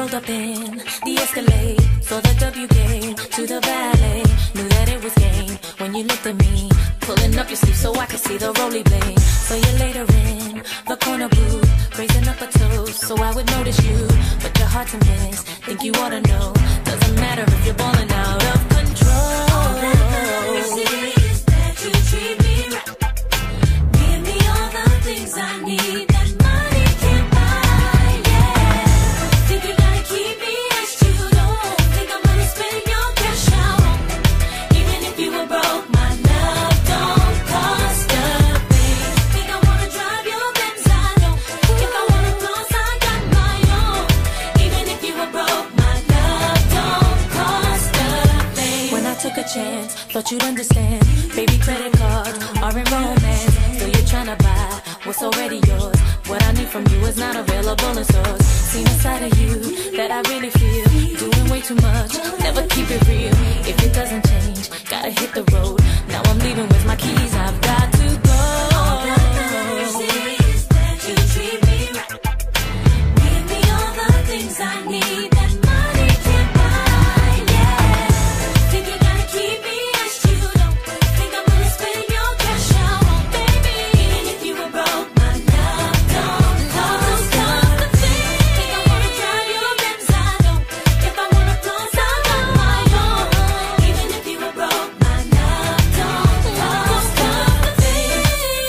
pulled up in the Escalade, saw the W game to the ballet. Knew that it was game when you looked at me, pulling up your sleeve so I could see the roly blade. So you later in the corner booth, raising up a toast so I would notice you, but you're hard to miss. Think you ought to know, doesn't matter if you're balling out of control. All that matters is that you treat me right. Give me all the things I need that money can't buy. Yeah, think you gotta keep me as you don't think I'm gonna spend your cash out on me. Even if you were broke, my love don't cost a thing. Think I wanna drive your Benz, I don't. If I wanna floss, I got my own. Even if you were broke, my love don't cost a thing. When I took a chance, thought you'd understand. Baby, credit cards are in romance, so you're tryna buy what's already yours. What I need from you is not available in stores. Seen a side of you that I really feel, doing way too much, never keep it real. If it doesn't change, gotta hit the road. Now I'm leaving with my keys, I've got to go. All that matters is that you treat me right. Give me all the things I need that money can't buy. Yeah, think you gotta keep me as you don't think I'm gonna spend your cash out on, baby. Even if you were broke, my love don't cost a thing. Think I wanna drive your Benz, I don't. If I wanna floss, I got my own. Even if you were broke, my love don't cost a thing.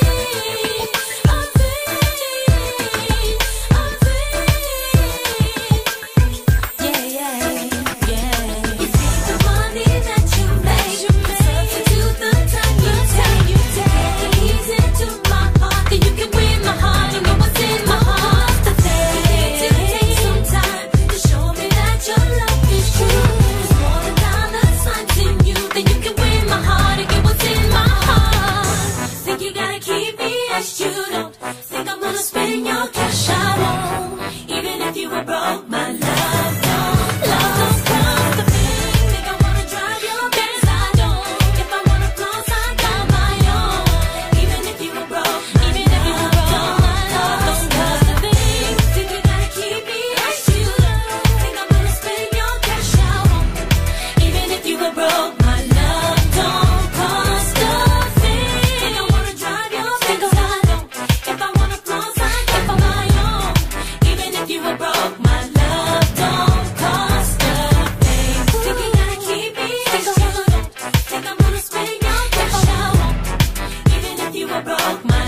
Yeah, yeah, yeah. You take the money that you make, substitute the time you take the keys into my heart, then you can win my heart. You know what's in my heart. The thing to take some time to show me that your love is true. There's more than dollar signs in you, then you can win my heart and get what's in my heart. Think you gotta keep me as you don't think I'm gonna spend your cash I won't. Even if you were broke, my love don't cost a thing. Think I wanna drive your Benz, I don't. If I wanna floss, I got my own. Even if you were broke, even if you were broke, my love don't cost a thing. Think you gotta keep me as you don't think I'm gonna spend your cash out on me. Even if you were broke, my love don't cost a thing. Think I wanna drive your Benz, I don't. If I wanna floss, I got my own. Even if you were broke, my love don't cost a thing. Think you gotta keep me as you don't think I'm gonna spend your cash out on me. Even if you were broke, my